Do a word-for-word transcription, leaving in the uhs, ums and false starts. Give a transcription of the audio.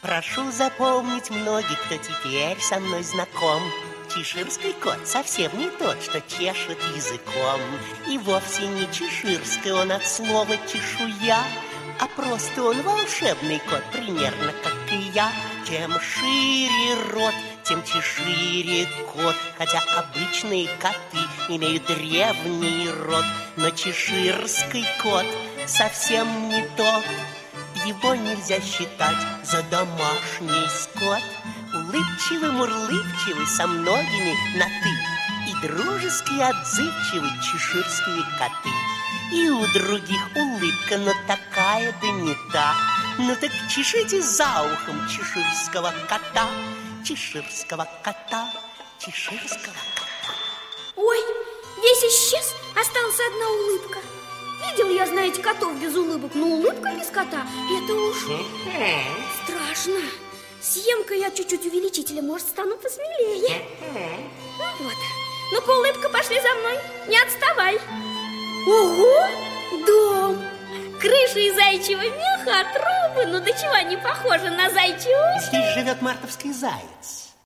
Прошу запомнить многих, кто теперь со мной знаком. Чеширский кот совсем не тот, что чешет языком. И вовсе не чеширский он от слова чешуя, а просто он волшебный кот, примерно как и я. Чем шире рот, тем чешире кот. Хотя обычные коты имеют древний род, но чеширский кот совсем не тот. Его нельзя считать за домашний скот. Улыбчивый, мурлывчивый, со многими на «ты», и дружески отзывчивый чеширские коты. И у других улыбка, но такая да не та. Ну так чешите за ухом чеширского кота, чеширского кота, чеширского кота. Ой, весь исчез, осталась одна улыбка. Видел я, знаете, котов без улыбок, но улыбка без кота — это уж страшно. Съем-ка я чуть-чуть увеличителя, может, стану посмелее. Ну вот, ну-ка, улыбка, пошли за мной, не отставай. Ого, дом, крыша из зайчьего меха, а трубы, ну до чего не похоже на зайчью уши. Здесь живет мартовский заяц.